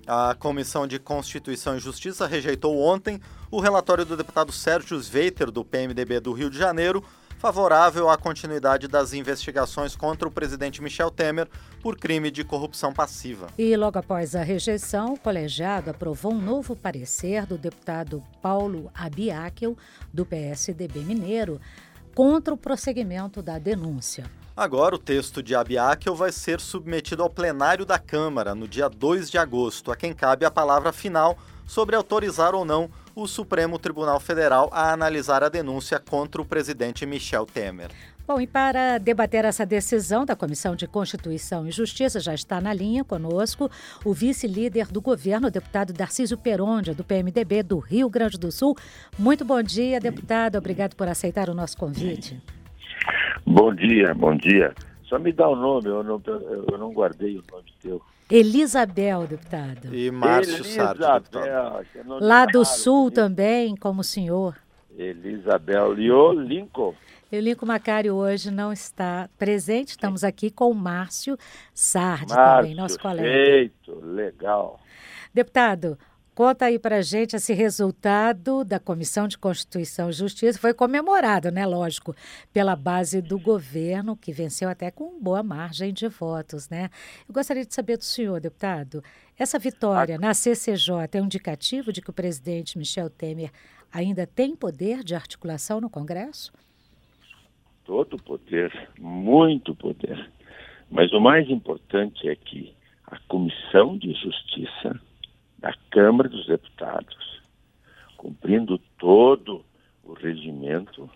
A Comissão de Constituição e Justiça rejeitou ontem o relatório do deputado Sérgio Sveiter, do PMDB do Rio de Janeiro, favorável à continuidade das investigações contra o presidente Michel Temer por crime de corrupção passiva. E logo após a rejeição, o colegiado aprovou um novo parecer do deputado Paulo Abiakel, do PSDB mineiro, contra o prosseguimento da denúncia. Agora, o texto de Abiakel vai ser submetido ao plenário da Câmara no dia 2 de agosto, a quem cabe a palavra final sobre autorizar ou não o Supremo Tribunal Federal a analisar a denúncia contra o presidente Michel Temer. Bom, e para debater essa decisão da Comissão de Constituição e Justiça, já está na linha conosco o vice-líder do governo, o deputado Darcísio Perondia, do PMDB do Rio Grande do Sul. Muito bom dia, deputado. Obrigado por aceitar o nosso convite. Bom dia. Só me dá o nome, eu não guardei o nome teu. Elisabel, deputado. E Márcio Sardi, deputado. Lá do Sul também, como o senhor. Elisabel e o Lincoln. E o Lincoln Macário hoje não está presente, estamos aqui com o Márcio Sardi também, nosso colega. Perfeito, legal. Deputado, conta aí pra gente esse resultado da Comissão de Constituição e Justiça. Foi comemorado, né, lógico, pela base do governo, que venceu até com boa margem de votos, né? Eu gostaria de saber do senhor, deputado, essa vitória na CCJ é um indicativo de que o presidente Michel Temer ainda tem poder de articulação no Congresso? Todo poder, muito poder. Mas o mais importante é que a Comissão de Justiça da Câmara dos Deputados, cumprindo todo o regimento,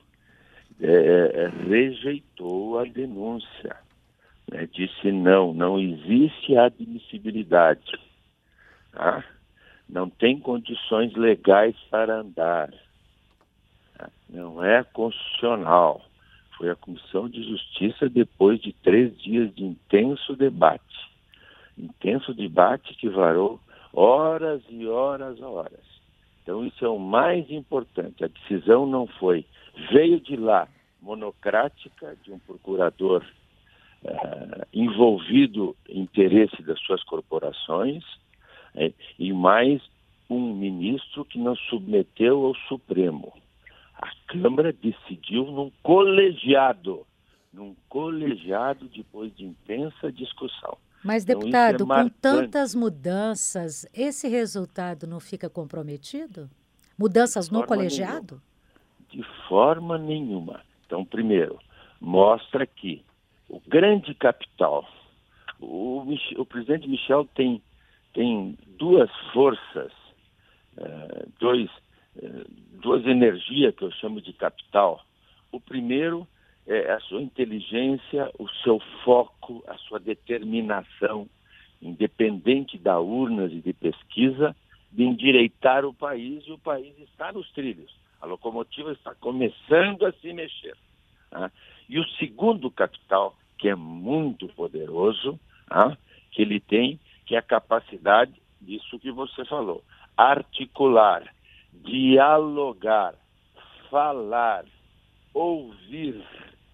rejeitou a denúncia. Né? Disse não existe admissibilidade. Tá? Não tem condições legais para andar. Tá? Não é constitucional. Foi a Comissão de Justiça depois de 3 dias de intenso debate. Intenso debate que varou horas e horas. Então isso é o mais importante. A decisão não veio de lá, monocrática, de um procurador envolvido em interesse das suas corporações, e mais um ministro que não submeteu ao Supremo. A Câmara decidiu num colegiado depois de intensa discussão. Mas, deputado, com tantas mudanças, esse resultado não fica comprometido? Mudanças no colegiado? De forma nenhuma. Então, primeiro, mostra que o grande capital, o presidente Michel tem duas forças, duas energias que eu chamo de capital. O primeiro é a sua inteligência, o seu foco, a sua determinação, independente da urnas e de pesquisa, de endireitar o país, e o país está nos trilhos. A locomotiva está começando a se mexer. Tá? E o segundo capital, que é muito poderoso, tá? Que ele tem, que é a capacidade disso que você falou, articular, dialogar, falar, ouvir.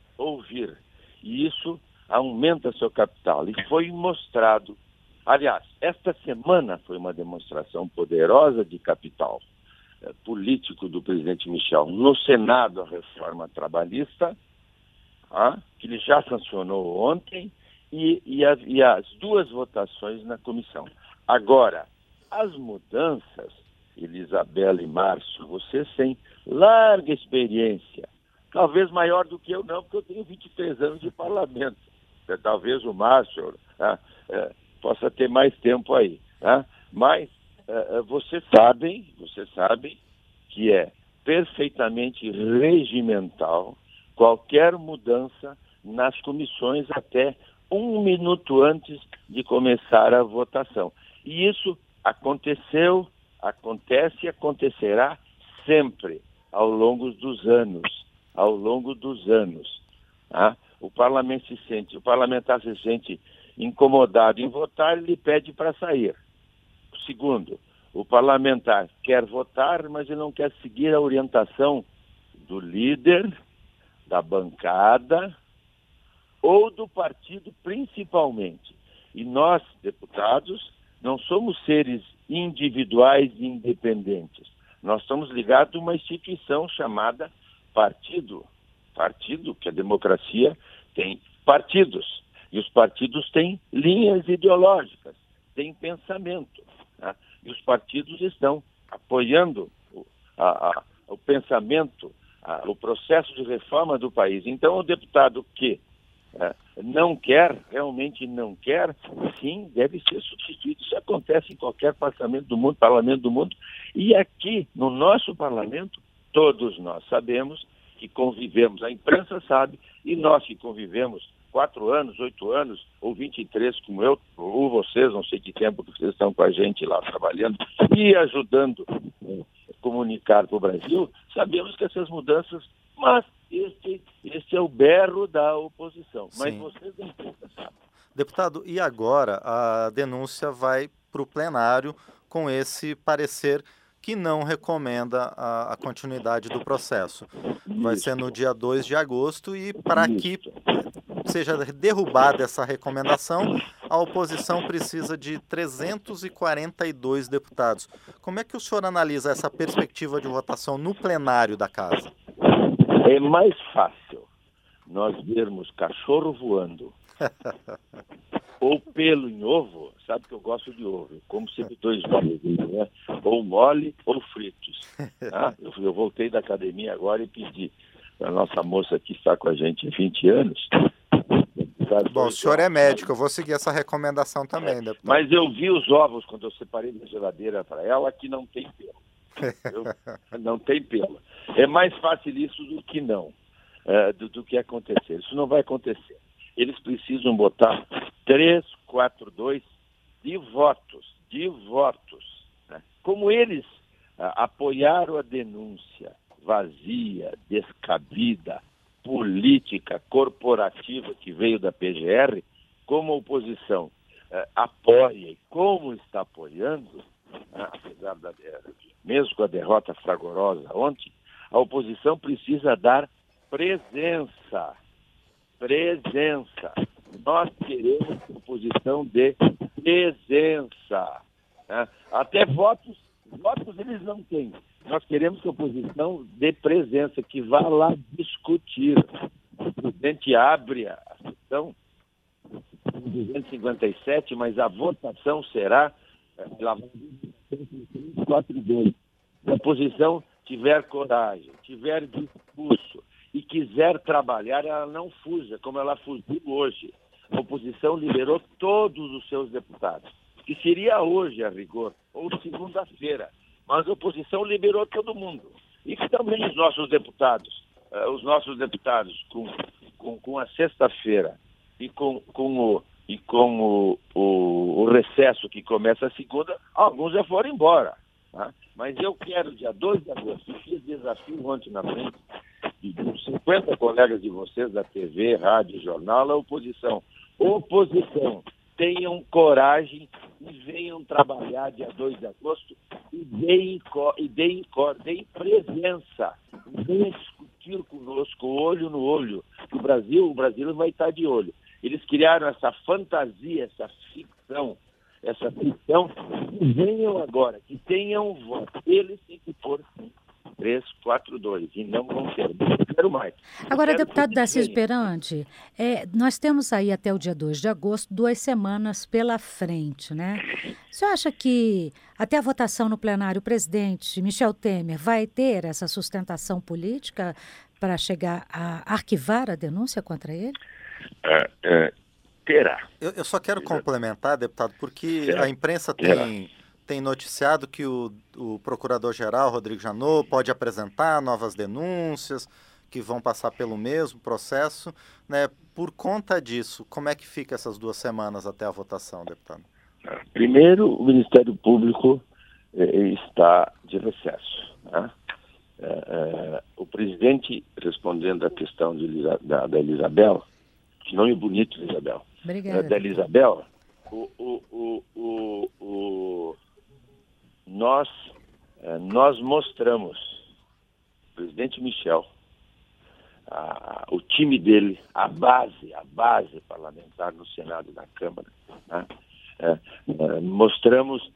E isso aumenta seu capital. E foi mostrado, aliás, esta semana foi uma demonstração poderosa de capital político do presidente Michel no Senado, a reforma trabalhista, que ele já sancionou ontem, e as duas votações na comissão. Agora, as mudanças, Elisabela e Márcio, vocês têm larga experiência, talvez maior do que eu não, porque eu tenho 23 anos de parlamento. Talvez o Márcio possa ter mais tempo aí. Mas vocês sabem que é perfeitamente regimental qualquer mudança nas comissões até 1 minuto antes de começar a votação. E isso aconteceu, acontece e acontecerá sempre ao longo dos anos. O parlamentar se sente incomodado em votar, ele pede para sair. Segundo, o parlamentar quer votar, mas ele não quer seguir a orientação do líder, da bancada ou do partido principalmente. E nós, deputados, não somos seres individuais e independentes. Nós estamos ligados a uma instituição chamada partido. Partido, que a democracia tem partidos. E os partidos têm linhas ideológicas, têm pensamento. Né? E os partidos estão apoiando o pensamento, o processo de reforma do país. Então, o deputado que não quer, realmente não quer, sim, deve ser substituído. Isso acontece em qualquer parlamento do mundo. E aqui, no nosso parlamento, todos nós sabemos que convivemos, a imprensa sabe, e nós que convivemos 4 anos, 8 anos, ou 23, como eu, ou vocês, não sei que tempo que vocês estão com a gente lá trabalhando e ajudando a comunicar para o Brasil, sabemos que essas mudanças, mas este é o berro da oposição. Mas Sim. vocês não sabem. Deputado, e agora a denúncia vai para o plenário com esse parecer que não recomenda a continuidade do processo. Vai ser no dia 2 de agosto e para que seja derrubada essa recomendação, a oposição precisa de 342 deputados. Como é que o senhor analisa essa perspectiva de votação no plenário da Casa? É mais fácil nós vermos cachorro voando ou pelo em ovo, sabe que eu gosto de ovo, como sempre 2 dias, né? Ou mole ou fritos. Tá? Eu voltei da academia agora e pedi para a nossa moça que está com a gente há 20 anos. Bom, o senhor é médico, eu vou seguir essa recomendação também, deputado. Mas eu vi os ovos quando eu separei da geladeira para ela que não tem pelo. Não tem pelo. É mais fácil isso do que não, do que acontecer. Isso não vai acontecer. Eles precisam botar 342 de votos. Né? Como eles apoiaram a denúncia vazia, descabida, política, corporativa que veio da PGR, como a oposição apoia e como está apoiando, apesar mesmo com a derrota fragorosa ontem, a oposição precisa dar presença. Nós queremos oposição de presença. Né? Até votos eles não têm. Nós queremos que a oposição dê presença, que vá lá discutir. O presidente abre a sessão 257, mas a votação será 4-2. Se a oposição tiver coragem, tiver discurso e quiser trabalhar, ela não fuja, como ela fugiu hoje. A oposição liberou todos os seus deputados, que seria hoje, a rigor, ou segunda-feira. Mas a oposição liberou todo mundo. E também os nossos deputados com a sexta-feira e com o recesso que começa a segunda, alguns já foram embora. Tá? Mas eu quero, dia 2 de agosto, fiz desafio ontem na frente de 50 colegas de vocês da TV, rádio, jornal, a oposição, tenham coragem e venham trabalhar dia 2 de agosto e deem presença. Venham discutir conosco, olho no olho. O Brasil vai estar de olho. Eles criaram essa fantasia, essa ficção, e venham agora, que tenham voto. Eles têm que pôr 342 e não vão ter. Não quero mais. Agora, deputado Darcísio Perante, nós temos aí até o dia 2 de agosto 2 semanas pela frente, né? O senhor acha que até a votação no plenário o presidente Michel Temer vai ter essa sustentação política para chegar a arquivar a denúncia contra ele? Terá. Eu só quero complementar, deputado, porque a imprensa tem noticiado que o procurador-geral, Rodrigo Janot, pode apresentar novas denúncias que vão passar pelo mesmo processo. Né? Por conta disso, como é que fica essas 2 semanas até a votação, deputado? Primeiro, o Ministério Público está de recesso. Né? O presidente, respondendo à questão da Elisabel, que nome bonito, Elisabel. Obrigada. Da Elisabel, nós mostramos, o presidente Michel, o time dele, a base parlamentar no Senado e na Câmara, né, mostramos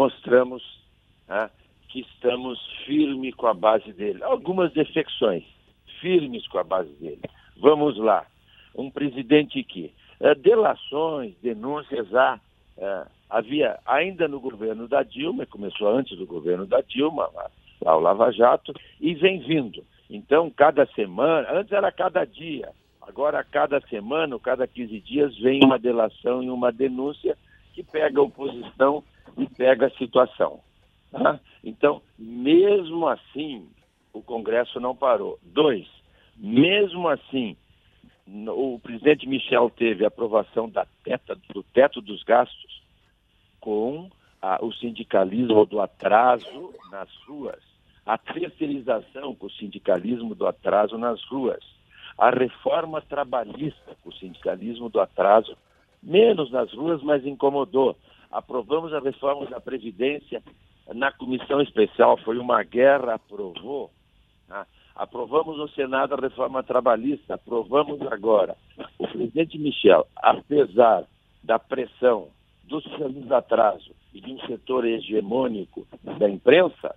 que estamos firmes com a base dele. Algumas defecções, firmes com a base dele. Vamos lá. Um presidente que delações, denúncias havia ainda no governo da Dilma, começou antes do governo da Dilma, lá o Lava Jato, e vem vindo. Então, cada semana, antes era cada dia, agora cada semana, cada 15 dias, vem uma delação e uma denúncia que pega a oposição e pega a situação. Tá? Então, mesmo assim, o Congresso não parou. 2, mesmo assim, o presidente Michel teve a aprovação do teto dos gastos com o sindicalismo do atraso nas ruas, a terceirização com o sindicalismo do atraso nas ruas, a reforma trabalhista com o sindicalismo do atraso, menos nas ruas, mas incomodou. Aprovamos a reforma da Previdência na comissão especial, foi uma guerra, aprovou. Aprovamos no Senado a reforma trabalhista, aprovamos agora. O presidente Michel, apesar da pressão do socialismo de atraso e de um setor hegemônico da imprensa,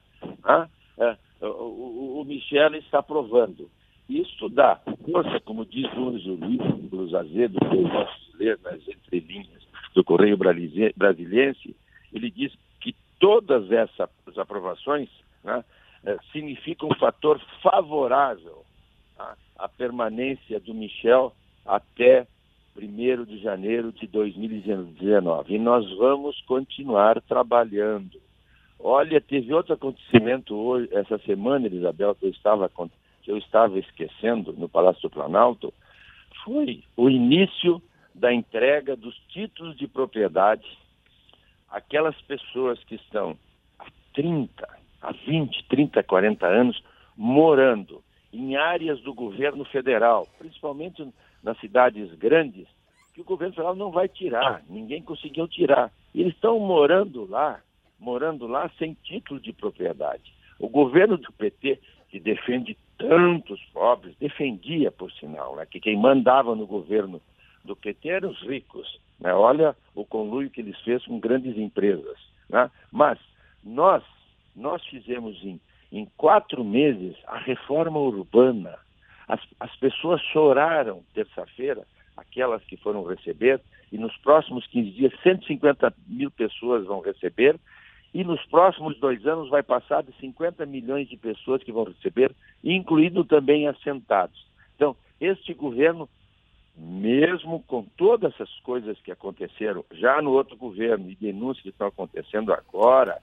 o Michel está aprovando. Isso dá força, como diz hoje o Luiz Azedo, que eu gosto de ler nas entrelinhas do Correio Brasiliense, ele diz que todas essas aprovações significam um fator favorável à permanência do Michel até 1º de janeiro de 2019. E nós vamos continuar trabalhando. Olha, teve outro acontecimento hoje, essa semana, Isabel, que eu estava esquecendo no Palácio do Planalto, foi o início da entrega dos títulos de propriedade àquelas pessoas que estão há 20, 30, 40 anos morando em áreas do governo federal, principalmente nas cidades grandes, que o governo federal não vai tirar, ninguém conseguiu tirar. E eles estão morando lá sem título de propriedade. O governo do PT, que defende tantos pobres, defendia, por sinal, que quem mandava no governo do PT eram os ricos. Olha o conluio que eles fez com grandes empresas. Mas nós fizemos em 4 meses a reforma urbana. As pessoas choraram terça-feira, aquelas que foram receber, e nos próximos 15 dias 150 mil pessoas vão receber, e nos próximos 2 anos vai passar de 50 milhões de pessoas que vão receber, incluindo também assentados. Então, este governo, mesmo com todas essas coisas que aconteceram já no outro governo e denúncias que estão acontecendo agora,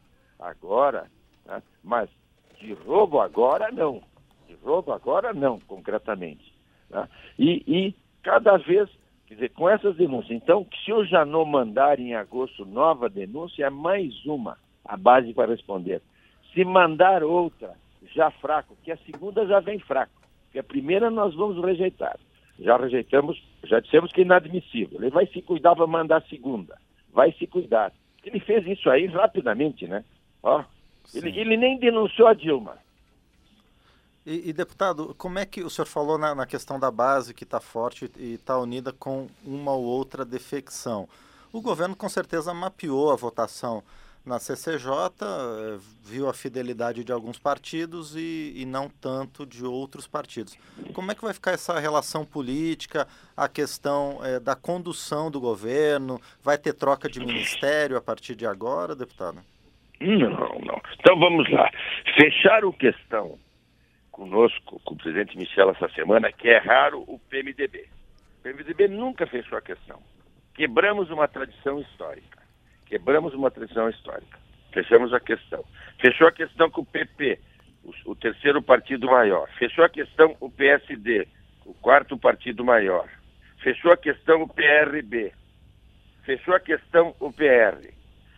mas de roubo agora não. De roubo agora não, concretamente. E cada vez, quer dizer, com essas denúncias. Então, se o Janot mandar em agosto nova denúncia, é mais uma a base para responder. Se mandar outra, já fraco, que a segunda já vem fraco, que a primeira nós vamos rejeitar. Já rejeitamos, já dissemos que é inadmissível. Ele vai se cuidar para mandar a segunda. Vai se cuidar. Ele fez isso aí rapidamente, né? Ele nem denunciou a Dilma. E, deputado, como é que o senhor falou na questão da base que está forte e está unida com uma ou outra defecção? O governo com certeza mapeou a votação na CCJ, viu a fidelidade de alguns partidos e não tanto de outros partidos. Como é que vai ficar essa relação política, a questão da condução do governo? Vai ter troca de ministério a partir de agora, deputado? Não. Então vamos lá. Fecharam questão conosco, com o presidente Michel essa semana, que é raro o PMDB. O PMDB nunca fechou a questão. Quebramos uma tradição histórica. Fechamos a questão. Fechou a questão com o PP, o terceiro partido maior. Fechou a questão o PSD, o quarto partido maior. Fechou a questão o PRB. Fechou a questão o PR.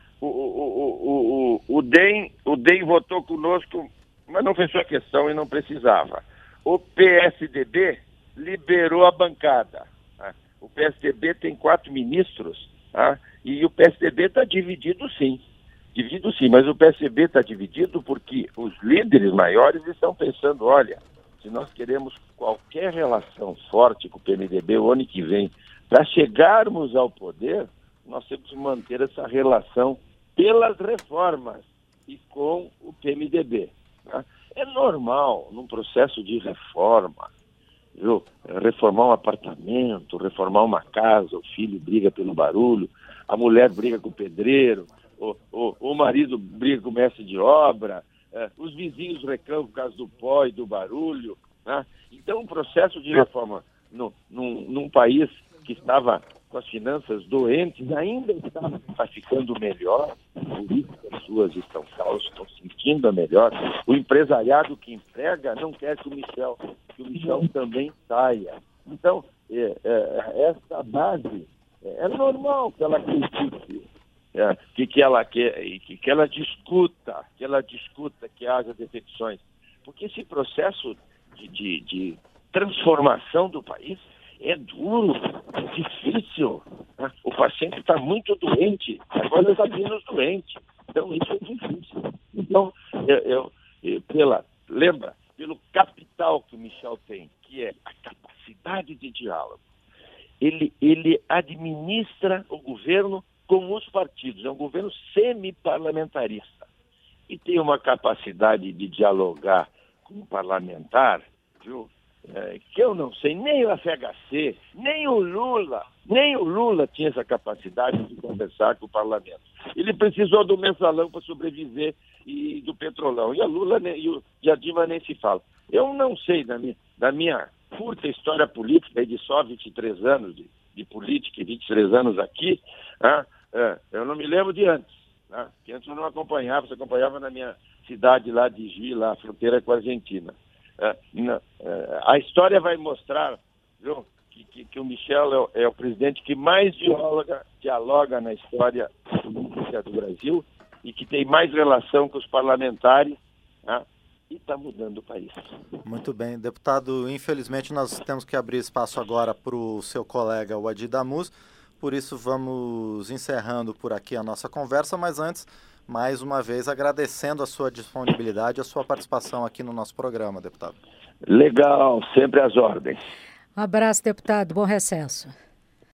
O DEM votou conosco, mas não fechou a questão e não precisava. O PSDB liberou a bancada. O PSDB tem 4 ministros, e o PSDB está dividido sim, mas o PSDB está dividido porque os líderes maiores estão pensando, olha, se nós queremos qualquer relação forte com o PMDB o ano que vem, para chegarmos ao poder, nós temos que manter essa relação pelas reformas e com o PMDB. Tá? É normal, num processo de reforma, viu? Reformar um apartamento, reformar uma casa, o filho briga pelo barulho, a mulher briga com o pedreiro, o marido briga com o mestre de obra, os vizinhos reclamam por causa do pó e do barulho. Né? Então, um processo de reforma num país que estava com as finanças doentes, ainda está ficando melhor, por isso que as ruas estão calmas, estão sentindo a melhor. O empresariado que emprega não quer que o Michel também saia. Então, essa base, é normal que ela critique, que ela discuta, que haja defecções. Porque esse processo de transformação do país é duro, é difícil. Né? O paciente está muito doente, agora está menos doente. Então, isso é difícil. Então, pelo capital que o Michel tem, que é a capacidade de diálogo, ele administra o governo com os partidos. É um governo semi-parlamentarista. E tem uma capacidade de dialogar com o parlamentar, viu? Que eu não sei, nem o FHC, nem o Lula tinha essa capacidade de conversar com o parlamento. Ele precisou do mensalão para sobreviver e do petrolão. E a Lula e a Dilma nem se fala. Eu não sei, da minha curta história política, de só 23 anos de política e 23 anos aqui, eu não me lembro de antes. Que antes eu não acompanhava, você acompanhava na minha cidade lá de Juí, lá, a fronteira com a Argentina. A história vai mostrar, viu, que o Michel é o presidente que mais dialoga na história política do Brasil e que tem mais relação com os parlamentares, e está mudando o país. Muito bem. Deputado, infelizmente nós temos que abrir espaço agora para o seu colega, o Adi Damus, por isso vamos encerrando por aqui a nossa conversa, mas antes, mais uma vez, agradecendo a sua disponibilidade, a sua participação aqui no nosso programa, deputado. Legal, sempre às ordens. Um abraço, deputado. Bom recesso.